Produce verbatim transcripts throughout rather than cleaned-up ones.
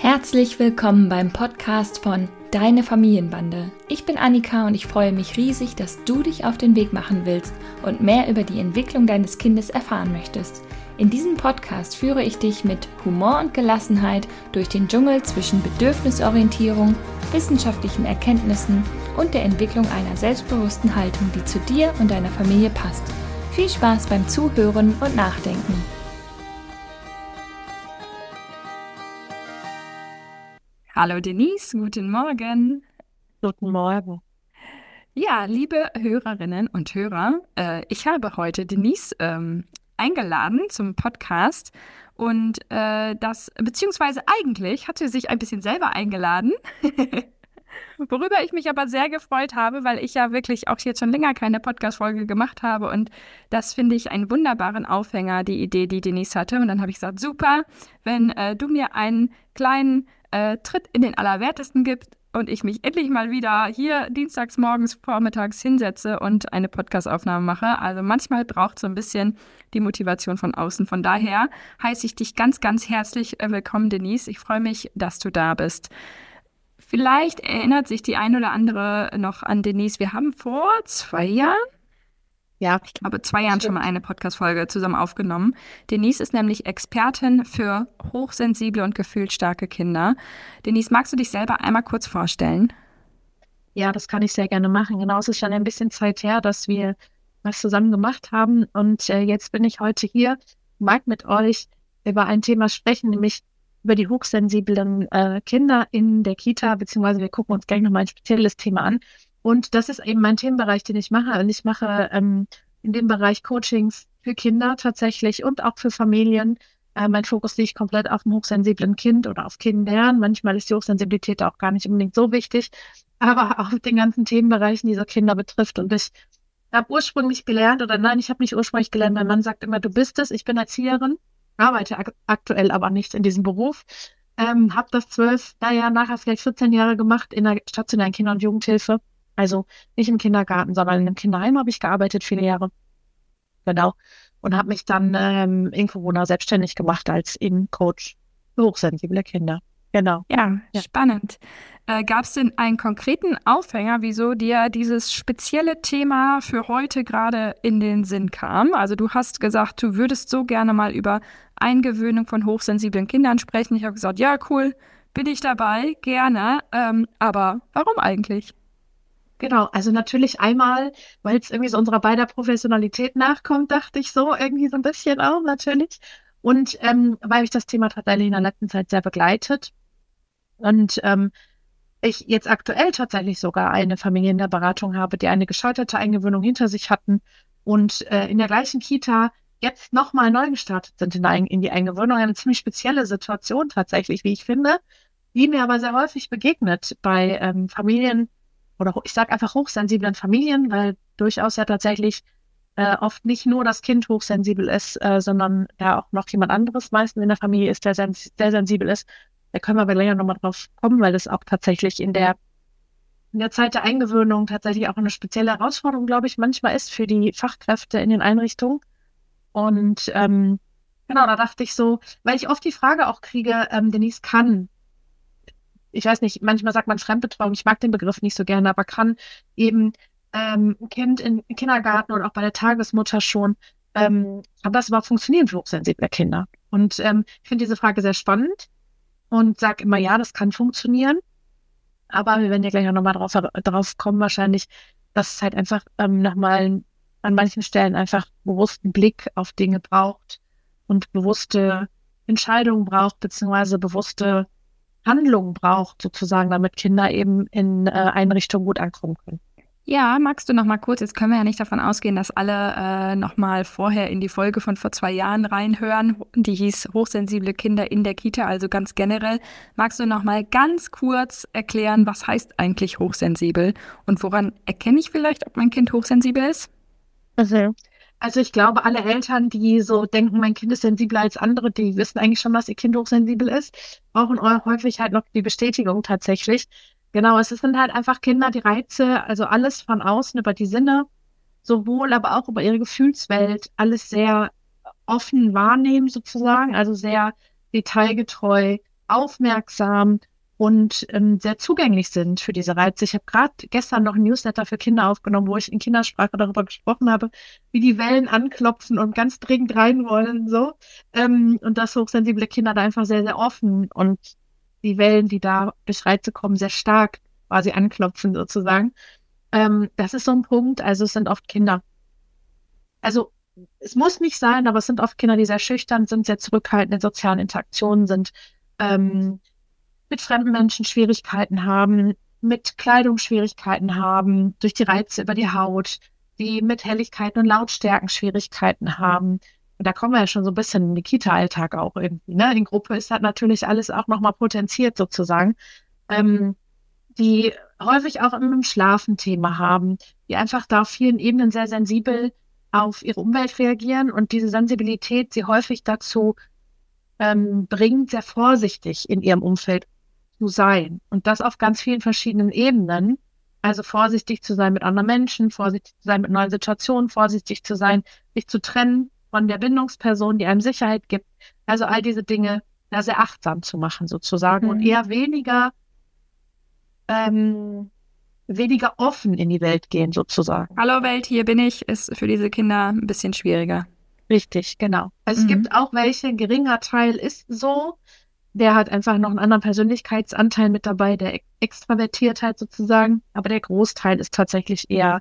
Herzlich willkommen beim Podcast von Deine Familienbande. Ich bin Annika und ich freue mich riesig, dass du dich auf den Weg machen willst und mehr über die Entwicklung deines Kindes erfahren möchtest. In diesem Podcast führe ich dich mit Humor und Gelassenheit durch den Dschungel zwischen Bedürfnisorientierung, wissenschaftlichen Erkenntnissen und der Entwicklung einer selbstbewussten Haltung, die zu dir und deiner Familie passt. Viel Spaß beim Zuhören und Nachdenken. Hallo Denise, guten Morgen. Guten Morgen. Ja, liebe Hörerinnen und Hörer, äh, ich habe heute Denise ähm, eingeladen zum Podcast und äh, das, beziehungsweise eigentlich hat sie sich ein bisschen selber eingeladen, worüber ich mich aber sehr gefreut habe, weil ich ja wirklich auch jetzt schon länger keine Podcast-Folge gemacht habe und das finde ich einen wunderbaren Aufhänger, die Idee, die Denise hatte. Und dann habe ich gesagt, super, wenn äh, du mir einen kleinen äh, Tritt in den Allerwertesten gibst und ich mich endlich mal wieder hier dienstags morgens vormittags hinsetze und eine Podcast-Aufnahme mache. Also manchmal braucht es so ein bisschen die Motivation von außen. Von daher heiße ich dich ganz, ganz herzlich willkommen, Denise. Ich freue mich, dass du da bist. Vielleicht erinnert sich die ein oder andere noch an Denise. Wir haben vor zwei Jahren, Ja, ich glaube zwei Jahren schon mal eine Podcast-Folge zusammen aufgenommen. Denise ist nämlich Expertin für hochsensible und gefühlsstarke Kinder. Denise, magst du dich selber einmal kurz vorstellen? Ja, das kann ich sehr gerne machen. Genau, es ist schon ein bisschen Zeit her, dass wir was zusammen gemacht haben. Und äh, jetzt bin ich heute hier, mag mit euch über ein Thema sprechen, nämlich über die hochsensiblen äh, Kinder in der Kita, beziehungsweise wir gucken uns gleich nochmal ein spezielles Thema an. Und das ist eben mein Themenbereich, den ich mache. Und ich mache ähm, in dem Bereich Coachings für Kinder tatsächlich und auch für Familien. Äh, mein Fokus liegt komplett auf dem hochsensiblen Kind oder auf Kindern. Manchmal ist die Hochsensibilität auch gar nicht unbedingt so wichtig, aber auch den ganzen Themenbereichen dieser Kinder betrifft. Und ich habe ursprünglich gelernt, oder nein, ich habe nicht ursprünglich gelernt, mein Mann sagt immer, du bist es, ich bin Erzieherin, arbeite ak- aktuell aber nicht in diesem Beruf. Ähm, habe das zwölf, naja, nachher vielleicht vierzehn Jahre gemacht in der stationären Kinder- und Jugendhilfe. Also nicht im Kindergarten, sondern in einem Kinderheim habe ich gearbeitet, viele Jahre. Genau. Und habe mich dann ähm, in Corona selbstständig gemacht als In-Coach für hochsensible Kinder. Genau. Ja, Ja. spannend. Äh, gab es denn einen konkreten Aufhänger, wieso dir dieses spezielle Thema für heute gerade in den Sinn kam? Also du hast gesagt, du würdest so gerne mal über Eingewöhnung von hochsensiblen Kindern sprechen. Ich habe gesagt, ja, cool, bin ich dabei, gerne. Ähm, aber warum eigentlich? Genau, also natürlich einmal, weil es irgendwie so unserer beider Professionalität nachkommt, dachte ich so, irgendwie so ein bisschen auch natürlich. Und ähm, weil mich das Thema tatsächlich in der letzten Zeit sehr begleitet. Und ähm, ich jetzt aktuell tatsächlich sogar eine Familie in der Beratung habe, die eine gescheiterte Eingewöhnung hinter sich hatten und äh, in der gleichen Kita jetzt nochmal neu gestartet sind in, ein, in die Eingewöhnung. Eine ziemlich spezielle Situation tatsächlich, wie ich finde, die mir aber sehr häufig begegnet bei ähm, Familien oder ich sage einfach hochsensiblen Familien, weil durchaus ja tatsächlich äh, oft nicht nur das Kind hochsensibel ist, äh, sondern ja auch noch jemand anderes meistens in der Familie ist, der sens- sehr sensibel ist. Da können wir aber länger nochmal drauf kommen, weil das auch tatsächlich in der, in der Zeit der Eingewöhnung tatsächlich auch eine spezielle Herausforderung, glaube ich, manchmal ist für die Fachkräfte in den Einrichtungen. Und ähm, genau, da dachte ich so, weil ich oft die Frage auch kriege, ähm, Denise, kann, ich weiß nicht, manchmal sagt man Fremdbetreuung, ich mag den Begriff nicht so gerne, aber kann eben ähm, ein Kind im Kindergarten oder auch bei der Tagesmutter schon, ähm, kann das überhaupt funktionieren für hochsensible Kinder? Und ähm, ich finde diese Frage sehr spannend und sage immer, ja, das kann funktionieren. Aber wir werden ja gleich auch nochmal drauf, drauf kommen, wahrscheinlich, dass es halt einfach ähm, nochmal an manchen Stellen einfach bewussten Blick auf Dinge braucht und bewusste Entscheidungen braucht, beziehungsweise bewusste Handlungen braucht, sozusagen, damit Kinder eben in äh, Einrichtungen gut ankommen können. Ja, magst du noch mal kurz, jetzt können wir ja nicht davon ausgehen, dass alle äh, noch mal vorher in die Folge von vor zwei Jahren reinhören, die hieß Hochsensible Kinder in der Kita, also ganz generell. Magst du noch mal ganz kurz erklären, was heißt eigentlich hochsensibel und woran erkenne ich vielleicht, ob mein Kind hochsensibel ist? Also, also ich glaube, alle Eltern, die so denken, mein Kind ist sensibler als andere, die wissen eigentlich schon, dass ihr Kind hochsensibel ist, brauchen häufig halt noch die Bestätigung tatsächlich. Genau, es sind halt einfach Kinder, die Reize, also alles von außen über die Sinne, sowohl aber auch über ihre Gefühlswelt, alles sehr offen wahrnehmen sozusagen, also sehr detailgetreu aufmerksam und ähm, sehr zugänglich sind für diese Reize. Ich habe gerade gestern noch ein Newsletter für Kinder aufgenommen, wo ich in Kindersprache darüber gesprochen habe, wie die Wellen anklopfen und ganz dringend rein wollen, so. Ähm, und dass hochsensible Kinder da einfach sehr, sehr offen und die Wellen, die da durch Reize kommen, sehr stark quasi anklopfen sozusagen. Ähm, das ist so ein Punkt. Also es sind oft Kinder. Also es muss nicht sein, aber es sind oft Kinder, die sehr schüchtern sind, sehr zurückhaltend in sozialen Interaktionen sind, ähm, mit fremden Menschen Schwierigkeiten haben, mit Kleidung Schwierigkeiten haben, durch die Reize über die Haut, die mit Helligkeiten und Lautstärken Schwierigkeiten haben. Und da kommen wir ja schon so ein bisschen in den Kita-Alltag auch irgendwie, ne? In Gruppe ist halt natürlich alles auch nochmal potenziert sozusagen. Ähm, die häufig auch im Schlafen Thema haben, die einfach da auf vielen Ebenen sehr sensibel auf ihre Umwelt reagieren und diese Sensibilität sie häufig dazu ähm, bringt, sehr vorsichtig in ihrem Umfeld zu sein. Und das auf ganz vielen verschiedenen Ebenen. Also vorsichtig zu sein mit anderen Menschen, vorsichtig zu sein mit neuen Situationen, vorsichtig zu sein, sich zu trennen von der Bindungsperson, die einem Sicherheit gibt. Also all diese Dinge da sehr achtsam zu machen sozusagen Mhm. und eher weniger ähm, weniger offen in die Welt gehen sozusagen. Hallo Welt, hier bin ich, ist für diese Kinder ein bisschen schwieriger. Richtig, genau. Also es Mhm. gibt auch welche, ein geringer Teil ist so, der hat einfach noch einen anderen Persönlichkeitsanteil mit dabei, der Ex- Extravertiertheit sozusagen, aber der Großteil ist tatsächlich eher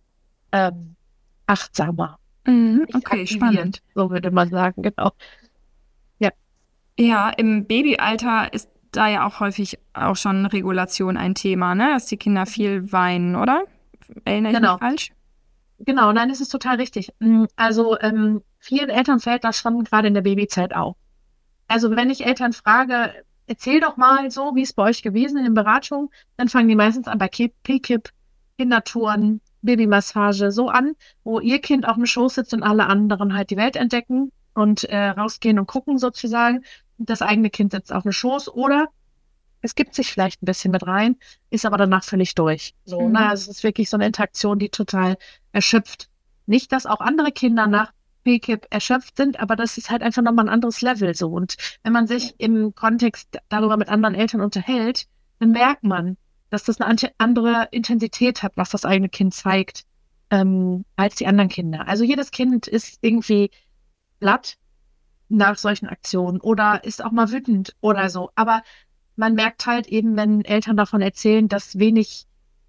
ähm, achtsamer, Mhm. nicht Okay, aktiviert, spannend. so würde man sagen, genau. Ja, Ja, im Babyalter ist da ja auch häufig auch schon Regulation ein Thema, ne? Dass die Kinder viel weinen, oder? Erinnere ich mich genau. falsch? Genau, nein, es ist total richtig. Mm, Also ähm, vielen Eltern fällt das schon gerade in der Babyzeit auf. Also wenn ich Eltern frage, erzähl doch mal so, wie es bei euch gewesen in den Beratungen, dann fangen die meistens an bei P K I P, Kindertouren, Babymassage, so an, wo ihr Kind auf dem Schoß sitzt und alle anderen halt die Welt entdecken und äh, rausgehen und gucken sozusagen. Und das eigene Kind sitzt auf dem Schoß oder es gibt sich vielleicht ein bisschen mit rein, ist aber danach völlig durch. So, Mhm. ne? Also es ist wirklich so eine Interaktion, die total erschöpft. Nicht, dass auch andere Kinder nach P K I P erschöpft sind, aber das ist halt einfach nochmal ein anderes Level so. Und wenn man sich im Kontext darüber mit anderen Eltern unterhält, dann merkt man, dass das eine ante- andere Intensität hat, was das eigene Kind zeigt, ähm, als die anderen Kinder. Also jedes Kind ist irgendwie platt nach solchen Aktionen oder ist auch mal wütend oder so. Aber man merkt halt eben, wenn Eltern davon erzählen, dass wenig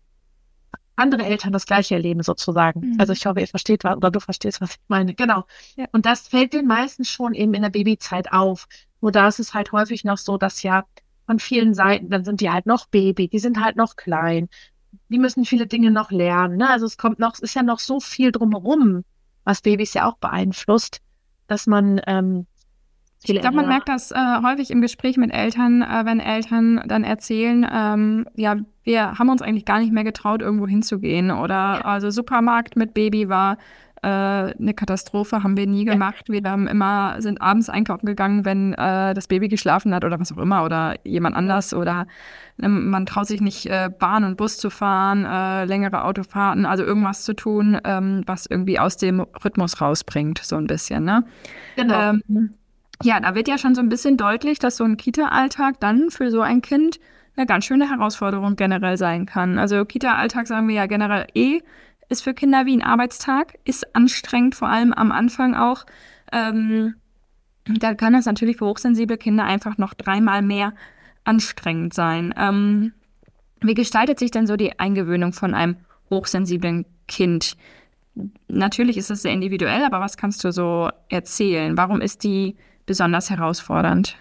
andere Eltern das Gleiche erleben, sozusagen. Mhm. Also ich hoffe, ihr versteht was oder du verstehst, was ich meine. Genau. Ja. Und das fällt den meisten schon eben in der Babyzeit auf. Nur da ist es halt häufig noch so, dass ja von vielen Seiten, dann sind die halt noch Baby, die sind halt noch klein, die müssen viele Dinge noch lernen. Ne? Also es kommt noch, es ist ja noch so viel drumherum, was Babys ja auch beeinflusst, dass man ähm, Ich viele glaube, man Eltern merkt das äh, häufig im Gespräch mit Eltern, äh, wenn Eltern dann erzählen, ähm, ja, wir haben uns eigentlich gar nicht mehr getraut, irgendwo hinzugehen. Oder also Supermarkt mit Baby war äh, eine Katastrophe, haben wir nie ja, gemacht. Wir haben immer, sind abends einkaufen gegangen, wenn äh, das Baby geschlafen hat oder was auch immer oder jemand anders. Oder ähm, man traut sich nicht, äh, Bahn und Bus zu fahren, äh, längere Autofahrten, also irgendwas zu tun, ähm, was irgendwie aus dem Rhythmus rausbringt, so ein bisschen, ne? genau. Ähm, ja, da wird ja schon so ein bisschen deutlich, dass so ein Kita-Alltag dann für so ein Kind eine ganz schöne Herausforderung generell sein kann. Also Kita-Alltag sagen wir ja generell eh, ist für Kinder wie ein Arbeitstag, ist anstrengend, vor allem am Anfang auch. Ähm, Da kann das natürlich für hochsensible Kinder einfach noch dreimal mehr anstrengend sein. Ähm, wie gestaltet sich denn so die Eingewöhnung von einem hochsensiblen Kind? Natürlich ist es sehr individuell, aber was kannst du so erzählen? Warum ist die besonders herausfordernd?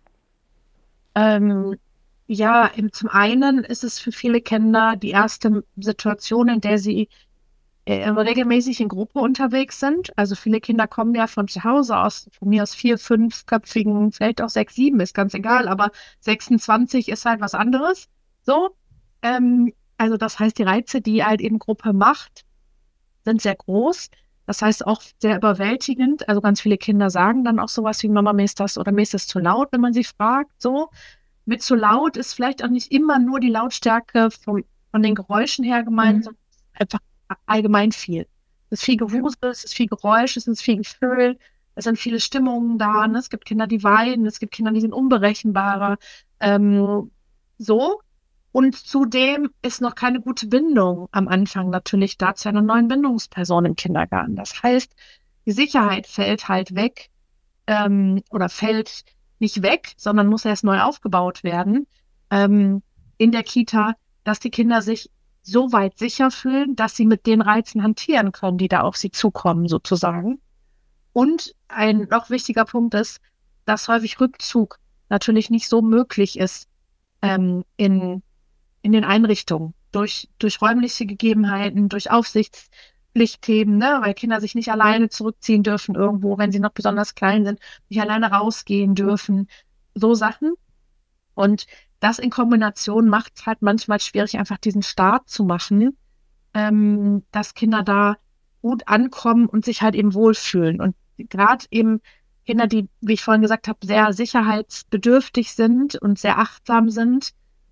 Ähm, ja, im, zum einen ist es für viele Kinder die erste Situation, in der sie äh, regelmäßig in Gruppe unterwegs sind. Also viele Kinder kommen ja von zu Hause aus, von mir aus vier, fünfköpfigen, vielleicht auch sechs, sieben, ist ganz egal, aber sechsundzwanzig ist halt was anderes. So, ähm, also das heißt, die Reize, die halt eben Gruppe macht, sind sehr groß. Das heißt auch sehr überwältigend. Also ganz viele Kinder sagen dann auch sowas wie Mama, mir ist das oder mir ist das zu laut, wenn man sie fragt. So. Mit zu laut ist vielleicht auch nicht immer nur die Lautstärke vom, von den Geräuschen her gemeint, Mhm. sondern einfach allgemein viel. Es ist viel Gewusel, es ist viel Geräusch, es ist viel Gefühl, Es sind viele Stimmungen da. Ne? Es gibt Kinder, die weinen, es gibt Kinder, die sind unberechenbarer. Ähm, so. Und zudem ist noch keine gute Bindung am Anfang natürlich da zu einer neuen Bindungsperson im Kindergarten. Das heißt, die Sicherheit fällt halt weg, ähm, oder fällt nicht weg, sondern muss erst neu aufgebaut werden, ähm, in der Kita, dass die Kinder sich so weit sicher fühlen, dass sie mit den Reizen hantieren können, die da auf sie zukommen, sozusagen. Und ein noch wichtiger Punkt ist, dass häufig Rückzug natürlich nicht so möglich ist, ähm, in, in den Einrichtungen, durch, durch räumliche Gegebenheiten, durch Aufsichtspflichtthemen, ne, weil Kinder sich nicht alleine zurückziehen dürfen irgendwo, wenn sie noch besonders klein sind, nicht alleine rausgehen dürfen, so Sachen. Und das in Kombination macht es halt manchmal schwierig, einfach diesen Start zu machen, ähm, dass Kinder da gut ankommen und sich halt eben wohlfühlen. Und gerade eben Kinder, die, wie ich vorhin gesagt habe, sehr sicherheitsbedürftig sind und sehr achtsam sind,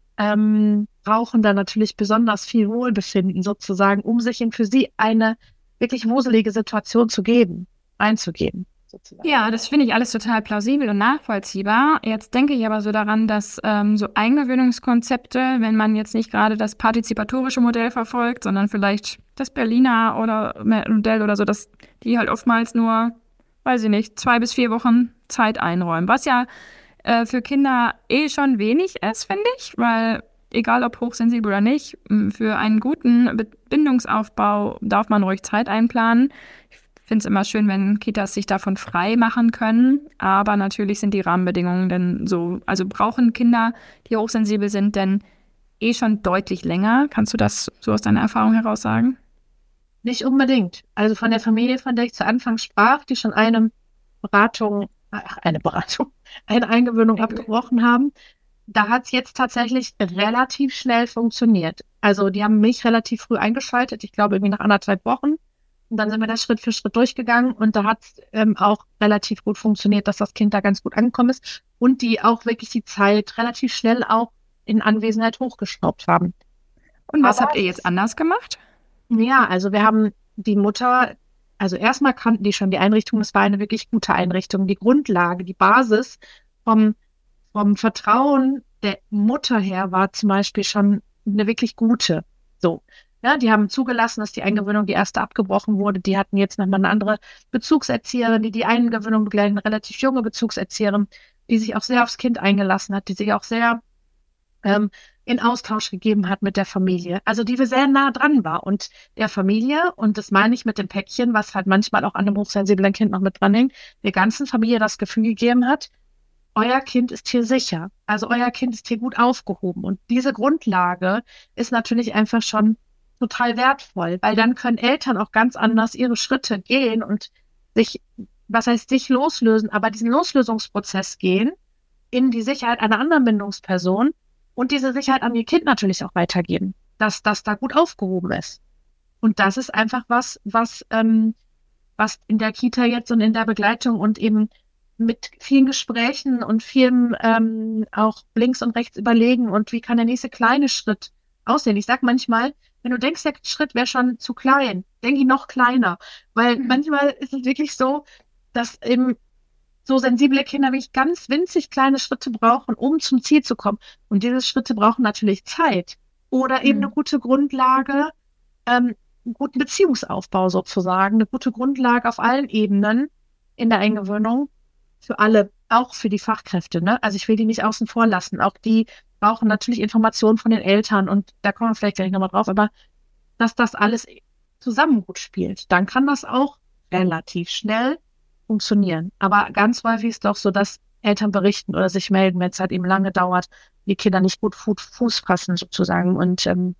ähm, brauchen da natürlich besonders viel Wohlbefinden sozusagen, um sich in für sie eine wirklich wuselige Situation zu geben, einzugeben. Sozusagen. Ja, das finde ich alles total plausibel und nachvollziehbar. Jetzt denke ich aber so daran, dass ähm, so Eingewöhnungskonzepte, wenn man jetzt nicht gerade das partizipatorische Modell verfolgt, sondern vielleicht das Berliner oder Modell oder so, dass die halt oftmals nur, weiß ich nicht, zwei bis vier Wochen Zeit einräumen. Was ja äh, für Kinder eh schon wenig ist, finde ich, weil egal ob hochsensibel oder nicht, für einen guten Bindungsaufbau darf man ruhig Zeit einplanen. Ich finde es immer schön, wenn Kitas sich davon frei machen können, aber natürlich sind die Rahmenbedingungen denn so, also brauchen Kinder, die hochsensibel sind, denn eh schon deutlich länger. Kannst du das so aus deiner Erfahrung heraus sagen? Nicht unbedingt. Also von der Familie, von der ich zu Anfang sprach, die schon eine Beratung, ach, eine Beratung, eine Eingewöhnung okay. abgebrochen haben, da hat es jetzt tatsächlich relativ schnell funktioniert. Also die haben mich relativ früh eingeschaltet, ich glaube irgendwie nach anderthalb Wochen. Und dann sind wir da Schritt für Schritt durchgegangen und da hat es ähm, auch relativ gut funktioniert, dass das Kind da ganz gut angekommen ist und die auch wirklich die Zeit relativ schnell auch in Anwesenheit hochgeschraubt haben. Und was Aber, habt ihr jetzt anders gemacht? Ja, also wir haben die Mutter, also erstmal kannten die schon die Einrichtung, das war eine wirklich gute Einrichtung. Die Grundlage, die Basis vom, vom Vertrauen der Mutter her war zum Beispiel schon eine wirklich gute. So. Ja, die haben zugelassen, dass die Eingewöhnung, die erste abgebrochen wurde. Die hatten jetzt nochmal eine andere Bezugserzieherin, die die Eingewöhnung begleitet, eine relativ junge Bezugserzieherin, die sich auch sehr aufs Kind eingelassen hat, die sich auch sehr ähm, in Austausch gegeben hat mit der Familie. Also die wir sehr nah dran war und der Familie, und das meine ich mit dem Päckchen, was halt manchmal auch an einem hochsensiblen Kind noch mit dranhängt, der ganzen Familie das Gefühl gegeben hat, euer Kind ist hier sicher. Also euer Kind ist hier gut aufgehoben. Und diese Grundlage ist natürlich einfach schon total wertvoll, weil dann können Eltern auch ganz anders ihre Schritte gehen und sich, was heißt sich loslösen, aber diesen Loslösungsprozess gehen in die Sicherheit einer anderen Bindungsperson und diese Sicherheit an ihr Kind natürlich auch weitergeben, dass das da gut aufgehoben ist. Und das ist einfach was, was, ähm, was in der Kita jetzt und in der Begleitung und eben mit vielen Gesprächen und vielen ähm, auch links und rechts überlegen und wie kann der nächste kleine Schritt aussehen. Ich sag manchmal, wenn du denkst, der Schritt wäre schon zu klein, denk ihn noch kleiner. Weil mhm. manchmal ist es wirklich so, dass eben so sensible Kinder wirklich ganz winzig kleine Schritte brauchen, um zum Ziel zu kommen. Und diese Schritte brauchen natürlich Zeit. Oder eben mhm. eine gute Grundlage, ähm, einen guten Beziehungsaufbau sozusagen, eine gute Grundlage auf allen Ebenen in der Eingewöhnung für alle, auch für die Fachkräfte. Ne? Also ich will die nicht außen vor lassen. Auch die brauchen natürlich Informationen von den Eltern und da kommen wir vielleicht gleich nochmal drauf, aber dass das alles zusammen gut spielt, dann kann das auch relativ schnell funktionieren. Aber ganz häufig ist doch so, dass Eltern berichten oder sich melden, wenn es halt eben lange dauert, die Kinder nicht gut Fuß fassen sozusagen und ähm,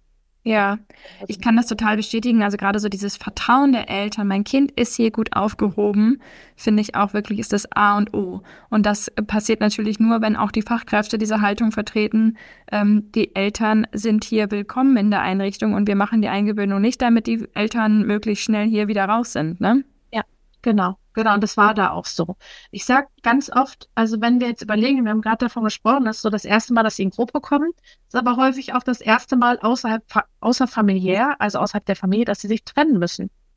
ja, ich kann das total bestätigen. Also gerade so dieses Vertrauen der Eltern, mein Kind ist hier gut aufgehoben, finde ich auch wirklich, ist das A und O. Und das passiert natürlich nur, wenn auch die Fachkräfte diese Haltung vertreten. Ähm, die Eltern sind hier willkommen in der Einrichtung und wir machen die Eingewöhnung nicht, damit die Eltern möglichst schnell hier wieder raus sind, ne? Ja, genau. Genau, und das war da auch so. Ich sage ganz oft, also wenn wir jetzt überlegen, wir haben gerade davon gesprochen, das ist so das erste Mal, dass sie in Gruppe kommen, ist aber häufig auch das erste Mal außerhalb, außerfamiliär, also außerhalb der Familie, dass sie sich trennen müssen.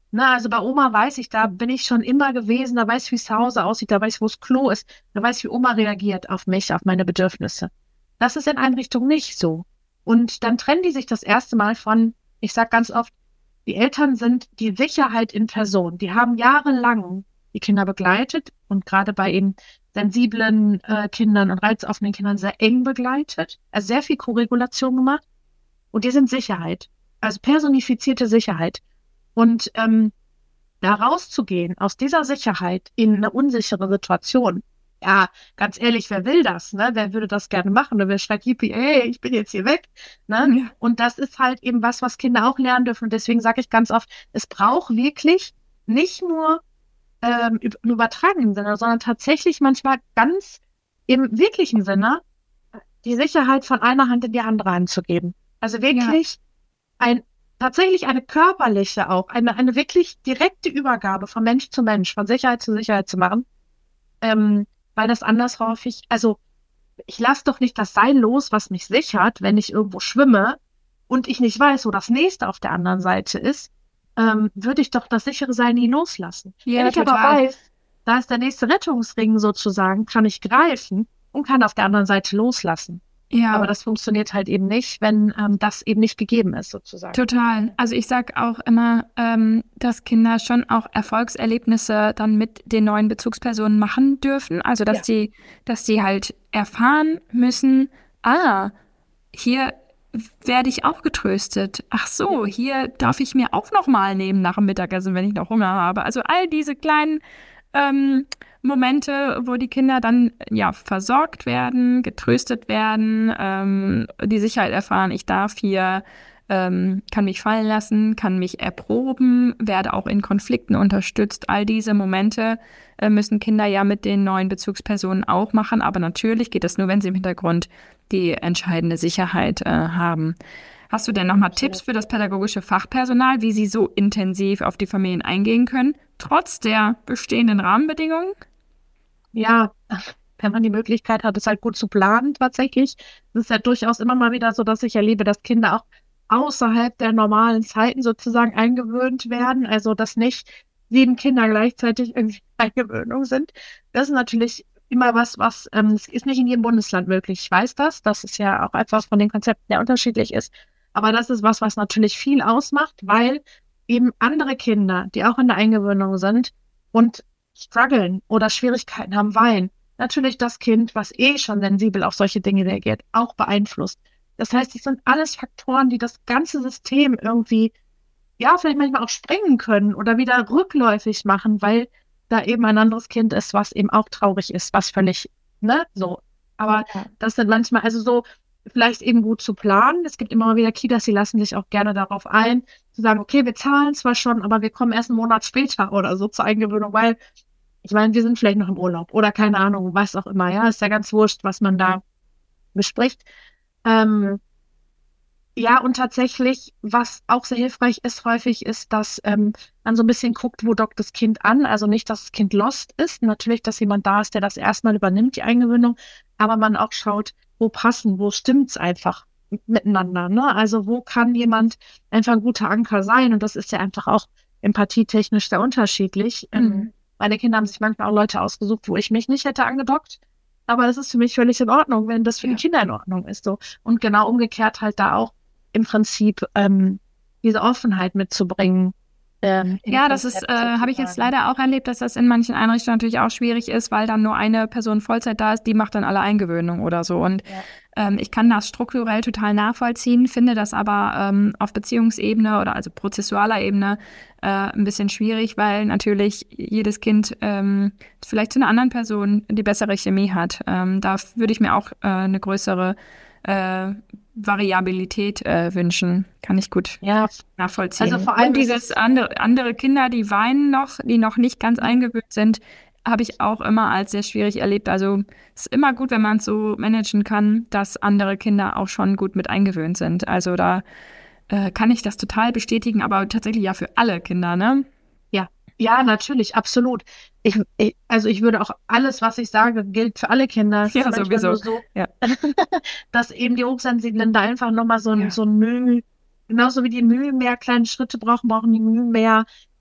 Na, also bei Oma weiß ich, da bin ich schon immer gewesen, da weiß ich, wie es zu Hause aussieht, da weiß ich, wo das Klo ist, da weiß ich, wie Oma reagiert auf mich, auf meine Bedürfnisse. Das ist in Einrichtungen nicht so. Und dann trennen die sich das erste Mal von, ich sage ganz oft, die Eltern sind die Sicherheit in Person. Die haben jahrelang die Kinder begleitet und gerade bei eben sensiblen äh, Kindern und reizoffenen Kindern sehr eng begleitet, also sehr viel Koregulation gemacht. Und die sind Sicherheit, also personifizierte Sicherheit. Und ähm, da rauszugehen aus dieser Sicherheit in eine unsichere Situation, ja, ganz ehrlich, wer will das, ne? Wer würde das gerne machen? Wer schreit, Yippie, hey, ich bin jetzt hier weg, ne? Ja. Und das ist halt eben was, was Kinder auch lernen dürfen. Und deswegen sage ich ganz oft, es braucht wirklich nicht nur ähm, im übertragenen Sinne, sondern tatsächlich manchmal ganz im wirklichen Sinne die Sicherheit von einer Hand in die andere anzugeben. Also wirklich ein, tatsächlich eine körperliche auch, eine, eine wirklich direkte Übergabe von Mensch zu Mensch, von Sicherheit zu Sicherheit zu machen. Ähm, weil das anders häufig, also ich lasse doch nicht das Seil los, was mich sichert, wenn ich irgendwo schwimme und ich nicht weiß, wo das nächste auf der anderen Seite ist, ähm, würde ich doch das sichere Seil nie loslassen. Ja, wenn ich total. aber weiß, da ist der nächste Rettungsring sozusagen, kann ich greifen und kann auf der anderen Seite loslassen. Ja. Aber das funktioniert halt eben nicht, wenn ähm, das eben nicht gegeben ist, sozusagen. Total. Also ich sage auch immer, ähm, dass Kinder schon auch Erfolgserlebnisse dann mit den neuen Bezugspersonen machen dürfen. Also dass Ja. die, dass die halt erfahren müssen, ah, hier werde ich auch getröstet. Ach so, hier darf ich mir auch noch mal nehmen nach dem Mittagessen, wenn ich noch Hunger habe. Also all diese kleinen ähm, Momente, wo die Kinder dann ja versorgt werden, getröstet werden, ähm, die Sicherheit erfahren, ich darf hier, ähm, kann mich fallen lassen, kann mich erproben, werde auch in Konflikten unterstützt. All diese Momente äh, müssen Kinder ja mit den neuen Bezugspersonen auch machen, aber natürlich geht das nur, wenn sie im Hintergrund die entscheidende Sicherheit äh, haben. Hast du denn nochmal Tipps für das pädagogische Fachpersonal, wie sie so intensiv auf die Familien eingehen können, trotz der bestehenden Rahmenbedingungen? Ja, wenn man die Möglichkeit hat, es halt gut zu planen tatsächlich. Es ist ja durchaus immer mal wieder so, dass ich erlebe, dass Kinder auch außerhalb der normalen Zeiten sozusagen eingewöhnt werden. Also, dass nicht sieben Kinder gleichzeitig irgendwie in Eingewöhnung sind. Das ist natürlich immer was, was, ähm, es ist nicht in jedem Bundesland möglich. Ich weiß das. Das ist ja auch etwas von den Konzepten, der unterschiedlich ist. Aber das ist was, was natürlich viel ausmacht, weil eben andere Kinder, die auch in der Eingewöhnung sind und strugglen oder Schwierigkeiten haben, weinen, natürlich das Kind, was eh schon sensibel auf solche Dinge reagiert, auch beeinflusst. Das heißt, es sind alles Faktoren, die das ganze System irgendwie, ja, vielleicht manchmal auch sprengen können oder wieder rückläufig machen, weil da eben ein anderes Kind ist, was eben auch traurig ist, was völlig, ne, so. Aber Ja. das sind manchmal, also so, vielleicht eben gut zu planen. Es gibt immer mal wieder Kitas, die lassen sich auch gerne darauf ein, zu sagen, okay, wir zahlen zwar schon, aber wir kommen erst einen Monat später oder so zur Eingewöhnung, weil, ich meine, wir sind vielleicht noch im Urlaub oder keine Ahnung, was auch immer, ja, ist ja ganz wurscht, was man da bespricht. Ähm, ja, und tatsächlich, was auch sehr hilfreich ist, häufig ist, dass ähm, man so ein bisschen guckt, wo dockt das Kind an. Also nicht, dass das Kind lost ist. Natürlich, dass jemand da ist, der das erstmal übernimmt, die Eingewöhnung. Aber man auch schaut, wo passen, wo stimmt's einfach miteinander. Ne? Also wo kann jemand einfach ein guter Anker sein? Und das ist ja einfach auch empathietechnisch sehr unterschiedlich. Mhm. Ähm, meine Kinder haben sich manchmal auch Leute ausgesucht, wo ich mich nicht hätte angedockt. Aber das ist für mich völlig in Ordnung, wenn das für Ja. die Kinder in Ordnung ist. So. Und genau umgekehrt halt da auch im Prinzip ähm, diese Offenheit mitzubringen. Ähm, in Ja, das ist, Konzept äh, habe ich jetzt sozusagen. leider auch erlebt, dass das in manchen Einrichtungen natürlich auch schwierig ist, weil dann nur eine Person Vollzeit da ist, die macht dann alle Eingewöhnung oder so. Und Ja. ähm, ich kann das strukturell total nachvollziehen, finde das aber ähm, auf Beziehungsebene oder also prozessualer Ebene äh, ein bisschen schwierig, weil natürlich jedes Kind ähm, vielleicht zu einer anderen Person die bessere Chemie hat. Ähm, da würde ich mir auch äh, eine größere äh, Variabilität äh, wünschen. Kann ich gut Ja, nachvollziehen. also vor allem Und dieses andere, andere Kinder, die weinen noch, die noch nicht ganz eingewöhnt sind, habe ich auch immer als sehr schwierig erlebt. Also es ist immer gut, wenn man es so managen kann, dass andere Kinder auch schon gut mit eingewöhnt sind. Also da äh, kann ich das total bestätigen, aber tatsächlich ja für alle Kinder, ne? ja, ja, natürlich, absolut. Ich, ich, also ich würde auch alles, was ich sage, gilt für alle Kinder. Es Ja, ist manchmal sowieso. nur so, Ja. dass eben die Hochsensiblen da einfach nochmal so ein, Ja. so ein Mühe, genauso wie die Mühe mehr kleine Schritte brauchen, brauchen die Mühe mehr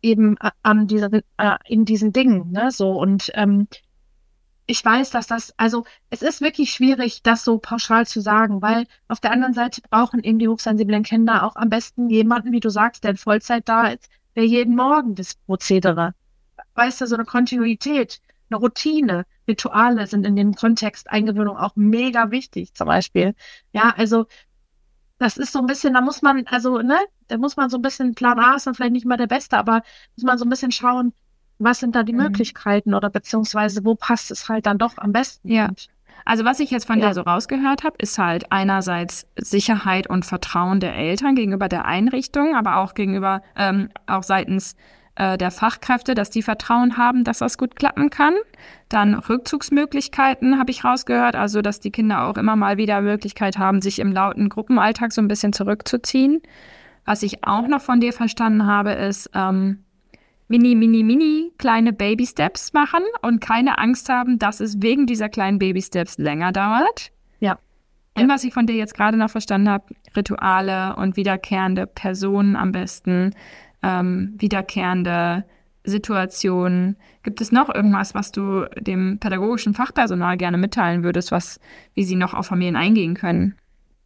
eben an diesen, äh, in diesen Dingen, ne, so und ähm, ich weiß, dass das, also es ist wirklich schwierig, das so pauschal zu sagen, weil auf der anderen Seite brauchen eben die hochsensiblen Kinder auch am besten jemanden, wie du sagst, der in Vollzeit da ist, der jeden Morgen das Prozedere, weißt du, so eine Kontinuität, eine Routine, Rituale sind in dem Kontext Eingewöhnung auch mega wichtig, zum Beispiel. Ja, also das ist so ein bisschen, da muss man, also, ne, da muss man so ein bisschen, Plan A ist dann vielleicht nicht mal der beste, aber muss man so ein bisschen schauen, was sind da die Mhm. Möglichkeiten oder beziehungsweise wo passt es halt dann doch am besten. Ja. Und, Also was ich jetzt von Ja. dir so rausgehört habe, ist halt einerseits Sicherheit und Vertrauen der Eltern gegenüber der Einrichtung, aber auch gegenüber, ähm, auch seitens äh, der Fachkräfte, dass die Vertrauen haben, dass das gut klappen kann. Dann Rückzugsmöglichkeiten habe ich rausgehört, also dass die Kinder auch immer mal wieder Möglichkeit haben, sich im lauten Gruppenalltag so ein bisschen zurückzuziehen. Was ich auch noch von dir verstanden habe, ist ähm, mini, mini, mini kleine Baby-Steps machen und keine Angst haben, dass es wegen dieser kleinen Baby-Steps länger dauert. Ja. Und was ich von dir jetzt gerade noch verstanden habe, Rituale und wiederkehrende Personen am besten, ähm, wiederkehrende Situationen. Gibt es noch irgendwas, was du dem pädagogischen Fachpersonal gerne mitteilen würdest, was, wie sie noch auf Familien eingehen können?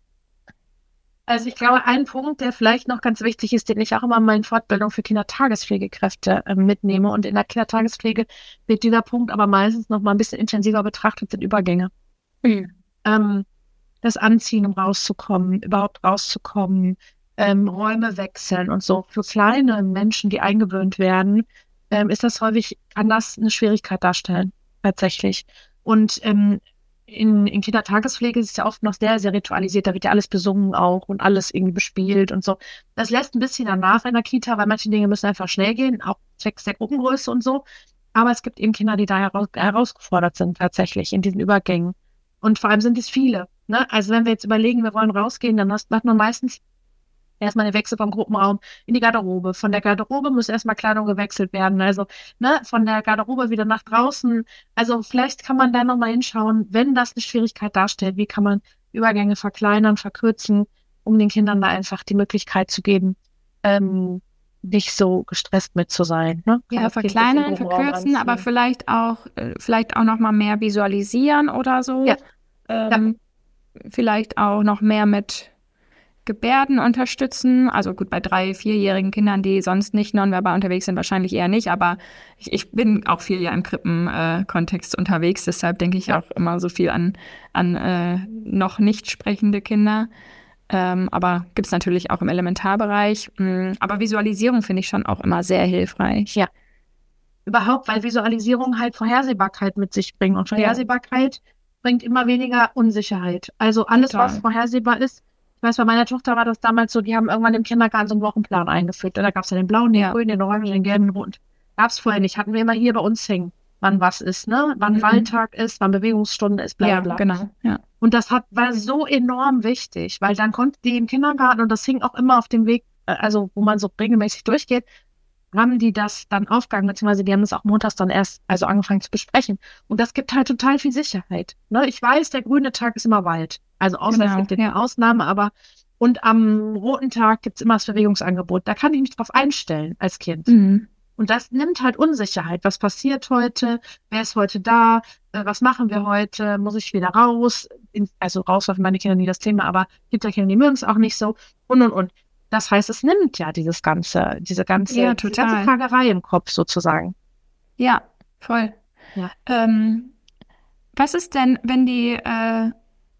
Also ich glaube, ein Punkt, der vielleicht noch ganz wichtig ist, den ich auch immer in meinen Fortbildungen für Kindertagespflegekräfte äh, mitnehme. Und in der Kindertagespflege wird dieser Punkt aber meistens noch mal ein bisschen intensiver betrachtet, sind Übergänge. Mhm. Ähm, das Anziehen, um rauszukommen, überhaupt rauszukommen, ähm, Räume wechseln und so. Für kleine Menschen, die eingewöhnt werden, ähm, ist das häufig, kann das eine Schwierigkeit darstellen, tatsächlich. Und ähm, in, in Kindertagespflege ist es ja oft noch sehr, sehr ritualisiert. Da wird ja alles besungen auch und alles irgendwie bespielt und so. Das lässt ein bisschen danach in der Kita, weil manche Dinge müssen einfach schnell gehen, auch zwecks der Gruppengröße und so. Aber es gibt eben Kinder, die da heraus, herausgefordert sind, tatsächlich in diesen Übergängen. Und vor allem sind es viele. Ne? Also wenn wir jetzt überlegen, wir wollen rausgehen, dann hast, hat man meistens erstmal den Wechsel vom Gruppenraum in die Garderobe. Von der Garderobe muss erstmal Kleidung gewechselt werden. Also ne, von der Garderobe wieder nach draußen. Also vielleicht kann man da nochmal hinschauen, wenn das eine Schwierigkeit darstellt, wie kann man Übergänge verkleinern, verkürzen, um den Kindern da einfach die Möglichkeit zu geben, ähm, nicht so gestresst mit zu sein. Ne? Ja, Kleines Kind sich im verkleinern, Gruppenraum verkürzen, aber anziehen. vielleicht auch, äh, vielleicht auch noch mal mehr visualisieren oder so. Ja. Ähm, Vielleicht auch noch mehr mit Gebärden unterstützen. Also gut, bei drei-, vierjährigen Kindern, die sonst nicht nonverbal unterwegs sind, wahrscheinlich eher nicht. Aber ich, ich bin auch viel ja im Krippen-Kontext unterwegs. Deshalb denke ich Ja. auch immer so viel an, an äh, noch nicht sprechende Kinder. Ähm, aber gibt es natürlich auch im Elementarbereich. Mm, Aber Visualisierung finde ich schon auch immer sehr hilfreich. Ja. Überhaupt, weil Visualisierung halt Vorhersehbarkeit mit sich bringt. Und Vorhersehbarkeit bringt immer weniger Unsicherheit. Also alles, Total. was vorhersehbar ist. Ich weiß, bei meiner Tochter war das damals so, die haben irgendwann im Kindergarten so einen Wochenplan eingeführt. Da gab es ja den blauen, den Ja. grünen, den orangen, den gelben, den roten. Gab es vorher nicht. Hatten wir immer hier bei uns hängen, wann was ist, ne? Wann Mhm. Waldtag ist, wann Bewegungsstunde ist, bla bla Ja, bla. genau. Ja. Und das hat, war so enorm wichtig, weil dann konnte die im Kindergarten, und das hing auch immer auf dem Weg, äh, also wo man so regelmäßig durchgeht, haben die das dann aufgegangen, beziehungsweise die haben das auch montags dann erst also angefangen zu besprechen. Und das gibt halt total viel Sicherheit. Ne? Ich weiß, der grüne Tag ist immer Wald. Also außer Genau, es gibt eine ja. Ausnahme, aber und am roten Tag gibt's immer das Bewegungsangebot. Da kann ich mich drauf einstellen als Kind. Mhm. Und das nimmt halt Unsicherheit. Was passiert heute? Wer ist heute da? Äh, was machen wir heute? Muss ich wieder raus? In, also raus war für meine Kinder nie das Thema, aber gibt ja Kinder, die mögen es auch nicht so. Und, und, und. Das heißt, es nimmt ja dieses ganze, diese ganze, Ja, diese total. ganze Fragerei im Kopf sozusagen. Ja, voll. Ja. Ähm, was ist denn, wenn die, äh,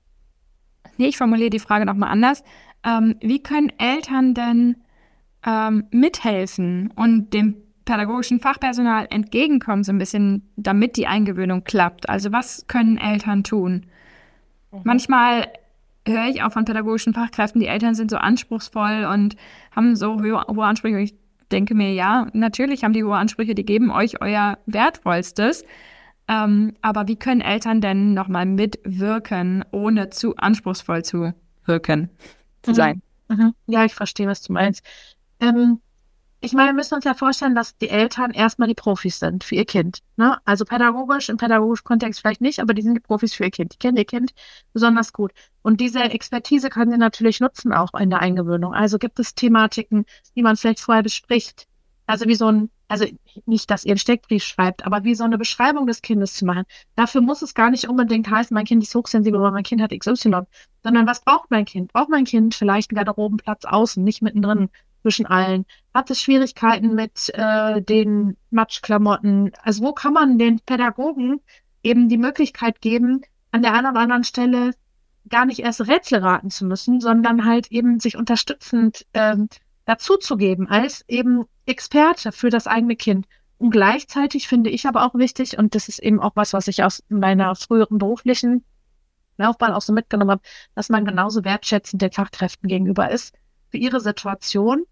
nee, ich formuliere die Frage nochmal anders. Ähm, wie können Eltern denn ähm, mithelfen und dem pädagogischen Fachpersonal entgegenkommen, so ein bisschen, damit die Eingewöhnung klappt? Also was können Eltern tun? Mhm. Manchmal höre ich auch von pädagogischen Fachkräften, die Eltern sind so anspruchsvoll und haben so hohe, hohe Ansprüche. Ich denke mir, ja, natürlich haben die hohe Ansprüche, die geben euch euer Wertvollstes. Ähm, aber wie können Eltern denn nochmal mitwirken, ohne zu anspruchsvoll zu wirken, zu Mhm. sein? Mhm. Ja, ich verstehe, was du meinst. Ähm, ich meine, wir müssen uns ja vorstellen, dass die Eltern erstmal die Profis sind für ihr Kind. Ne? Also pädagogisch, im pädagogischen Kontext vielleicht nicht, aber die sind die Profis für ihr Kind. Die kennen ihr Kind besonders gut. Und diese Expertise können sie natürlich nutzen, auch in der Eingewöhnung. Also gibt es Thematiken, die man vielleicht vorher bespricht. Also wie so ein, also nicht, dass ihr einen Steckbrief schreibt, aber wie so eine Beschreibung des Kindes zu machen. Dafür muss es gar nicht unbedingt heißen, mein Kind ist hochsensibel oder mein Kind hat X Y, sondern was braucht mein Kind? Braucht mein Kind vielleicht einen Garderobenplatz außen, nicht mittendrin zwischen allen? Hat es Schwierigkeiten mit äh, den Matschklamotten? Also wo kann man den Pädagogen eben die Möglichkeit geben, an der einen oder anderen Stelle gar nicht erst Rätsel raten zu müssen, sondern halt eben sich unterstützend ähm, dazuzugeben als eben Experte für das eigene Kind. Und gleichzeitig finde ich aber auch wichtig, und das ist eben auch was, was ich aus meiner früheren beruflichen Laufbahn auch so mitgenommen habe, dass man genauso wertschätzend den Fachkräften gegenüber ist für ihre Situation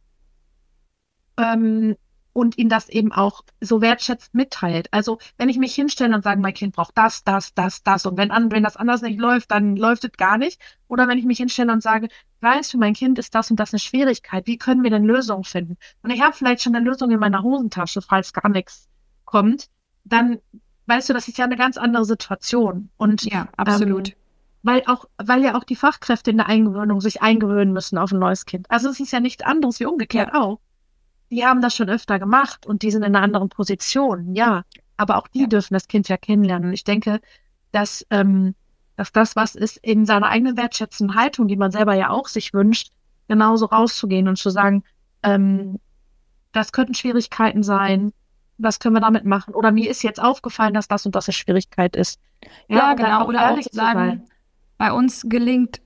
ähm, und ihnen das eben auch so wertschätzend mitteilt. Also wenn ich mich hinstelle und sage, mein Kind braucht das, das, das, das und wenn, an, wenn das anders nicht läuft, dann läuft es gar nicht. Oder wenn ich mich hinstelle und sage, weiß, für mein Kind ist das und das eine Schwierigkeit, wie können wir denn Lösungen finden? Und ich habe vielleicht schon eine Lösung in meiner Hosentasche, falls gar nichts kommt, dann weißt du, das ist ja eine ganz andere Situation. Und Ja, absolut. Ähm, weil auch, weil ja auch die Fachkräfte in der Eingewöhnung sich eingewöhnen müssen auf ein neues Kind. Also es ist ja nicht anderes wie umgekehrt Ja. auch. Die haben das schon öfter gemacht und die sind in einer anderen Position, ja. Aber auch die Ja. dürfen das Kind ja kennenlernen. Und ich denke, dass, ähm, dass das was ist, in seiner eigenen wertschätzenden Haltung, die man selber ja auch sich wünscht, genauso rauszugehen und zu sagen, ähm, das könnten Schwierigkeiten sein, was können wir damit machen? Oder mir ist jetzt aufgefallen, dass das und das eine Schwierigkeit ist. Ja, und dann genau. Oder auch ehrlich zu sagen, bei uns gelingt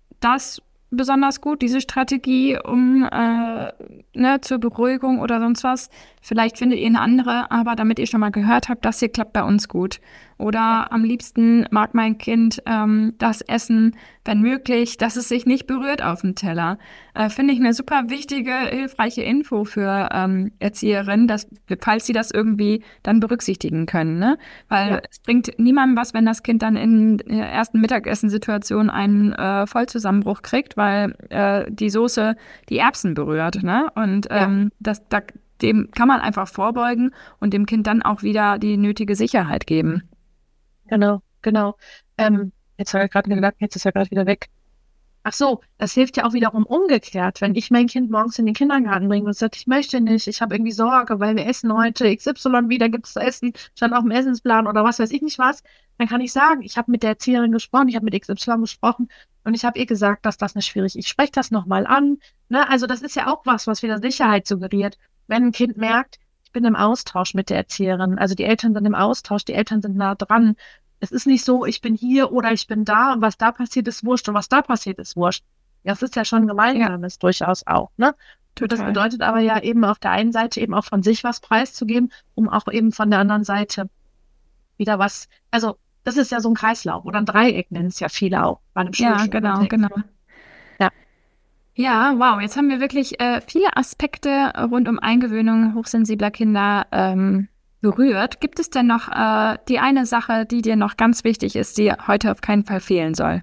das besonders gut, diese Strategie, um äh, ne, zur Beruhigung oder sonst was. Vielleicht findet ihr eine andere, aber damit ihr schon mal gehört habt, das hier klappt bei uns gut. Oder Ja. am liebsten mag mein Kind ähm, das Essen, wenn möglich, dass es sich nicht berührt auf dem Teller. Äh, finde ich eine super wichtige, hilfreiche Info für ähm, Erzieherinnen, dass, falls sie das irgendwie dann berücksichtigen können. Ne? Weil Ja. es bringt niemandem was, wenn das Kind dann in der ersten Mittagessensituation einen äh, Vollzusammenbruch kriegt, weil äh, die Soße die Erbsen berührt. Ne? Und ähm, das, da, dem kann man einfach vorbeugen und dem Kind dann auch wieder die nötige Sicherheit geben. Genau, genau. Ähm, jetzt habe ich gerade gedacht, jetzt ist er gerade wieder weg. Ach so, das hilft ja auch wiederum umgekehrt, wenn ich mein Kind morgens in den Kindergarten bringe und sage, ich möchte nicht, ich habe irgendwie Sorge, weil wir essen heute X Y wieder, gibt es zu essen, stand auf dem Essensplan oder was weiß ich nicht was, dann kann ich sagen, ich habe mit der Erzieherin gesprochen, ich habe mit X Y gesprochen und ich habe ihr gesagt, dass das nicht schwierig ist. Ich spreche das nochmal an. Ne? Also das ist ja auch was, was wieder Sicherheit suggeriert, wenn ein Kind merkt, ich bin im Austausch mit der Erzieherin, also die Eltern sind im Austausch, die Eltern sind nah dran. Es ist nicht so, ich bin hier oder ich bin da und was da passiert ist wurscht und was da passiert ist wurscht. Das ist ja schon gemeinsames ja. durchaus auch, ne? Und das bedeutet aber ja eben auf der einen Seite eben auch von sich was preiszugeben, um auch eben von der anderen Seite wieder was, also das ist ja so ein Kreislauf oder ein Dreieck nennen es ja viele auch bei einem Ja, genau, genau. Ja. Ja, wow, jetzt haben wir wirklich äh, viele Aspekte rund um Eingewöhnung hochsensibler Kinder ähm, berührt. Gibt es denn noch äh, die eine Sache, die dir noch ganz wichtig ist, die heute auf keinen Fall fehlen soll?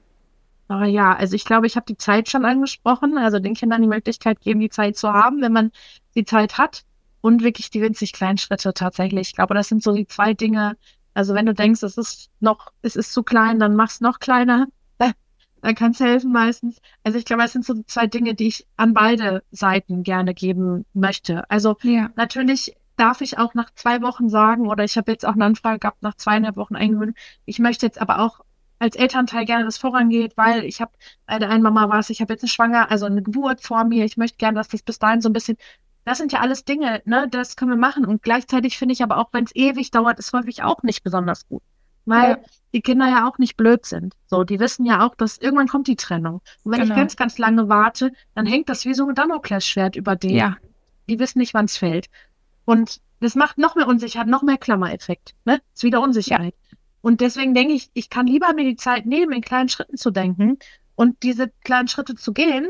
Aber ja, also ich glaube, ich habe die Zeit schon angesprochen, also den Kindern die Möglichkeit geben, die Zeit zu haben, wenn man die Zeit hat und wirklich die winzig kleinen Schritte tatsächlich. Ich glaube, das sind so die zwei Dinge. Also wenn du denkst, es ist noch, es ist zu klein, dann mach's noch kleiner. Dann kann es helfen meistens. Also ich glaube, das sind so die zwei Dinge, die ich an beide Seiten gerne geben möchte. Also ja. natürlich darf ich auch nach zwei Wochen sagen, oder ich habe jetzt auch eine Anfrage gehabt, nach zweieinhalb Wochen eingewöhnt. Ich möchte jetzt aber auch als Elternteil gerne, dass es vorangeht, weil ich habe, bei der einen Mama war es, ich habe jetzt eine Schwanger, also eine Geburt vor mir. Ich möchte gerne, dass das bis dahin so ein bisschen, das sind ja alles Dinge, ne, das können wir machen. Und gleichzeitig finde ich aber auch, wenn es ewig dauert, ist häufig auch nicht besonders gut. Weil ja. die Kinder ja auch nicht blöd sind. So, die wissen ja auch, dass irgendwann kommt die Trennung. Und wenn genau. ich ganz, ganz lange warte, dann hängt das wie so ein Damoklesschwert über denen. Ja. Die wissen nicht, wann es fällt. Und das macht noch mehr Unsicherheit, noch mehr Klammereffekt. Ne? Ist wieder Unsicherheit. Ja. Und deswegen denke ich, ich kann lieber mir die Zeit nehmen, in kleinen Schritten zu denken und diese kleinen Schritte zu gehen,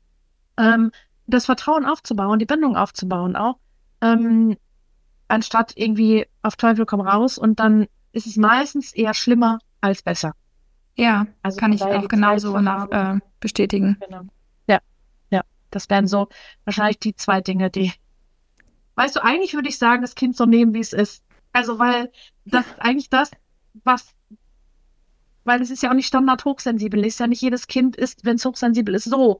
ähm, das Vertrauen aufzubauen, die Bindung aufzubauen auch, ähm, anstatt irgendwie auf Teufel komm raus und dann ist es meistens eher schlimmer als besser. Ja, also kann ich auch genauso nach, äh, bestätigen. Genau. Ja, ja, das wären so wahrscheinlich die zwei Dinge, die, weißt du, eigentlich würde ich sagen, das Kind so nehmen, wie es ist. Also, weil das ist eigentlich das, was, weil es ist ja auch nicht standard hochsensibel, ist ja nicht jedes Kind ist, wenn es hochsensibel ist, so.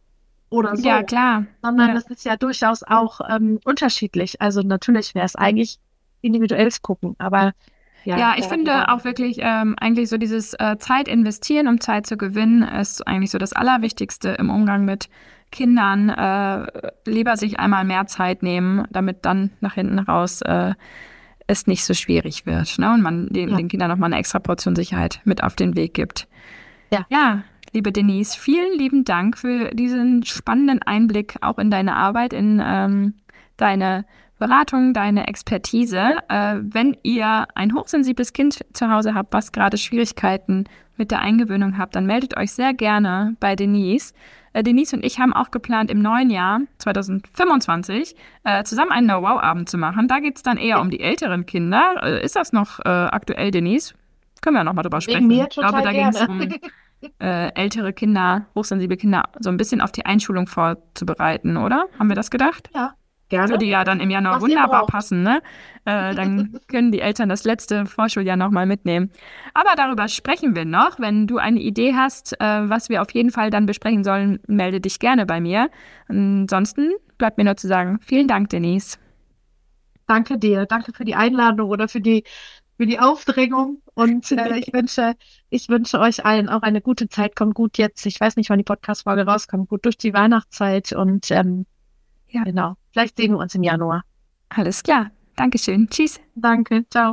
oder so. Ja, klar. Sondern Ja. das ist ja durchaus auch ähm, unterschiedlich. Also natürlich wäre es eigentlich individuell zu gucken, aber ja. Ja, ich äh, finde auch wirklich ähm, eigentlich so dieses äh, Zeit investieren, um Zeit zu gewinnen, ist eigentlich so das Allerwichtigste im Umgang mit Kindern. Äh, lieber sich einmal mehr Zeit nehmen, damit dann nach hinten raus äh, es nicht so schwierig wird, ne? Und man den, Ja. den Kindern nochmal eine extra Portion Sicherheit mit auf den Weg gibt. Ja. Ja, liebe Denise, vielen lieben Dank für diesen spannenden Einblick auch in deine Arbeit, in ähm, deine Beratung, deine Expertise. Äh, wenn ihr ein hochsensibles Kind zu Hause habt, was gerade Schwierigkeiten mit der Eingewöhnung habt, dann meldet euch sehr gerne bei Denise. Äh, Denise und ich haben auch geplant, im neuen Jahr zwanzig fünfundzwanzig äh, zusammen einen Know-how-Abend zu machen. Da geht es dann eher um die älteren Kinder. Äh, ist das noch äh, aktuell, Denise? Können wir ja nochmal drüber sprechen. Wegen mir Ich glaube, total da ging es gerne. um äh, ältere Kinder, hochsensible Kinder, so ein bisschen auf die Einschulung vorzubereiten, oder? Haben wir das gedacht? Ja, gerne. Würde ja dann im Januar Was ihr wunderbar braucht. passen, ne? Äh, dann können die Eltern das letzte Vorschuljahr nochmal mitnehmen. Aber darüber sprechen wir noch. Wenn du eine Idee hast, äh, was wir auf jeden Fall dann besprechen sollen, melde dich gerne bei mir. Ansonsten bleibt mir nur zu sagen, vielen Dank, Denise. Danke dir. Danke für die Einladung oder für die, für die Aufdrängung. Und äh, ich wünsche, ich wünsche euch allen auch eine gute Zeit. Kommt gut jetzt. Ich weiß nicht, wann die Podcast-Folge rauskommt. Gut durch die Weihnachtszeit. Und ähm, Ja. genau. Vielleicht sehen wir uns im Januar. Alles klar. Dankeschön. Tschüss. Danke. Ciao.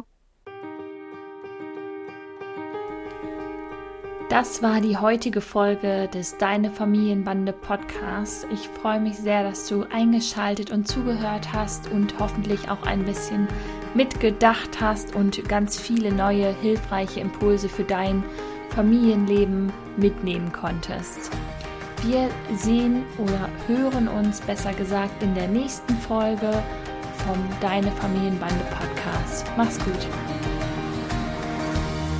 Das war die heutige Folge des Deine Familienbande Podcasts. Ich freue mich sehr, dass du eingeschaltet und zugehört hast und hoffentlich auch ein bisschen mitgedacht hast und ganz viele neue, hilfreiche Impulse für dein Familienleben mitnehmen konntest. Wir sehen oder hören uns, besser gesagt, in der nächsten Folge vom Deine Familienbande Podcast. Mach's gut.